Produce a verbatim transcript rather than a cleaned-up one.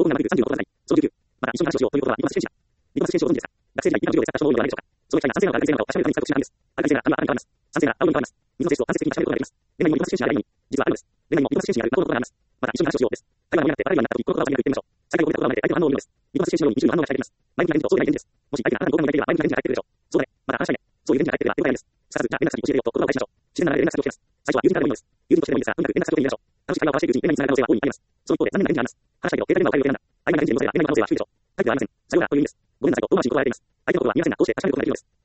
になるさんじゅうごパーセントない。そのじゅうきゅう。また、一緒に話をしようということは、リトマス試験紙だ。リトマス試験紙をご存知ですか？学生時代、今の授業で使った証明を言わないでしょうか？その機会が賛成なのか、反対なのかを確かめるために採用しているんです。赤い線が青に変わります。賛成なら青に変わります。水の性質を間接的に確かめることができます。例内にもリトマス試験紙が例内に、実はあるのです。例内にもリトマス試験紙にある過去のことがあります。また、一緒に話をしようです。会話が盛り上がってバレるようになった時、このことを先に言ってみましょう。先ほど言ったことをまで相手の反応を見るのです。リトマス試験紙のようににじゅうの反応が期待できます。前向きな返事とそうでない返事です。もし相手があなたの合格に入っていれば前向きな返事が返ってくるでしょう。そうだね。また話したいね。そういう返事が返ってくれば了解です。さすが、じゃあ連絡先教えてよと言葉を返しましょう。自然な流れで連絡先を聞きます。最初は友人からでもいいのです。友人としてでもいいですが、とにかく連絡先を聞いてみましょう。楽しい会話を交わしているうちに連絡につながる可能性は大いにあります。その一方で残念な返事があります。話したいけど、携帯電話を変える予定なんだ。相手が返事でのせいは、連絡の可能性は低いでしょう。タイプはありません。さようならという意味です。ごめんなさいと、遠回しに断られています。相手のことは見ませんが、どうして確かめることができるのです。